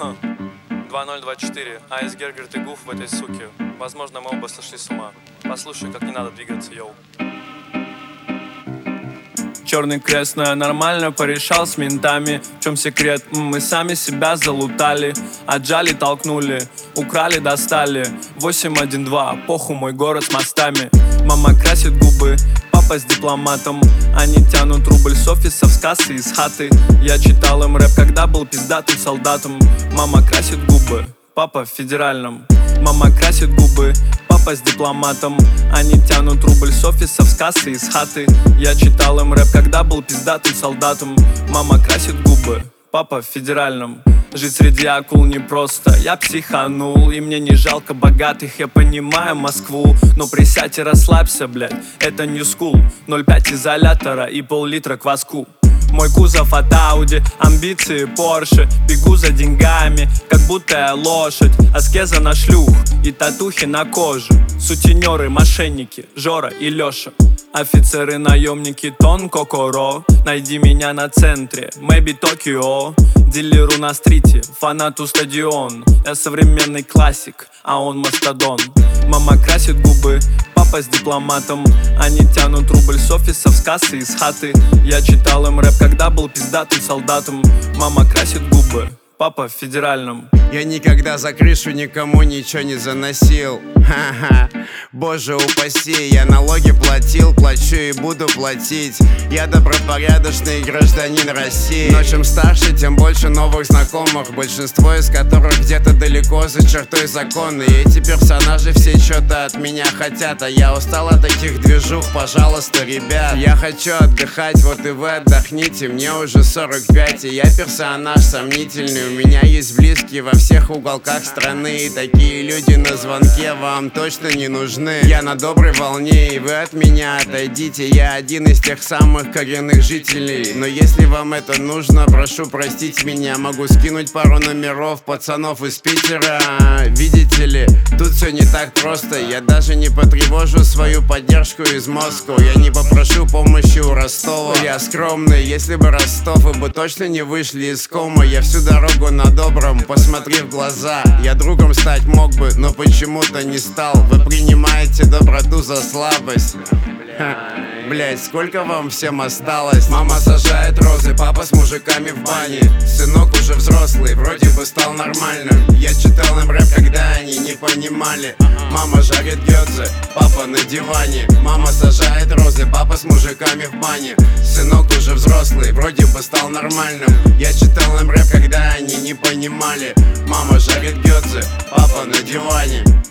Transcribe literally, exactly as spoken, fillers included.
два ноль два четыре. Айс Гергерт и Гуф в этой суке. Возможно, мы оба сошли с ума. Послушай, как не надо двигаться, йоу. Черный крест, но я нормально порешал с ментами. В чем секрет? Мы сами себя залутали. Отжали, толкнули, украли, достали. восемь один два, похуй мой город с мостами. Мама красит губы, папа с дипломатом. Они тянут рубль с офисов, с кассы, из хаты. Я читал им рэп, когда был пиздатым солдатом. Мама красит губы, папа в федеральном. Мама красит губы, папа с дипломатом. Они тянут рубль с офисов, с кассы, из хаты. Я читал им рэп, когда был пиздатым солдатом. Мама красит губы, папа в федеральном. Жить среди акул непросто, я психанул. И мне не жалко богатых, я понимаю Москву. Но присядь и расслабься, блядь, это не скул. ноль пять изолятора и пол-литра кваску. Мой кузов от Ауди, амбиции Порше. Бегу за деньгами, как будто я лошадь. Аскеза на шлюх и татухи на коже. Сутенеры, мошенники, Жора и Леша. Офицеры, наемники, Тон, Кокоро. Найди меня на центре, maybe Токио. Дилеру на стрите, фанату стадион. Я современный классик, а он мастодон. Мама красит губы, папа с дипломатом. Они тянут рубль с офисов, с кассы, из хаты. Я читал им рэп, когда был пиздатым солдатом. Мама красит губы, папа в федеральном. Я никогда за крышу никому ничего не заносил. Ха-ха, боже упаси. Я налоги платил, плачу и буду платить. Я добропорядочный гражданин России. Но чем старше, тем больше новых знакомых. Большинство из которых где-то далеко за чертой закона. И эти персонажи все что-то от меня хотят. А я устал от таких движух, пожалуйста, ребят. Я хочу отдыхать, вот и вы отдохните. Мне уже сорок пять, и я персонаж сомнительный. У меня есть близкие во всех уголках страны. И такие люди на звонке вам точно не нужны. Я на доброй волне, и вы от меня отойдите. Я один из тех самых коренных жителей. Но если вам это нужно, прошу простить меня. Могу скинуть пару номеров пацанов из Питера. Видите ли, тут все не так просто. Я даже не потревожу свою поддержку из Москвы. Я не попрошу помощи у Ростова. Я скромный, если бы Ростов, вы бы точно не вышли из кома. Я всю дорогу на добром, посмотри в глаза. Я другом стать мог бы, но почему-то не стал. Вы принимаете доброту за слабость. Блять, сколько вам всем осталось? Мама сажает розы, папа с мужиками в бане. Сынок уже взрослый, вроде бы стал нормальным. Я читал им рэп, когда они не понимали. Мама жарит гёдзе, папа на диване. Мама сажает розы, папа с мужиками в бане. Сынок уже взрослый, вроде бы стал нормальным. Я читал им рэп, когда они не понимали. Мама жарит гёдзе, папа на диване.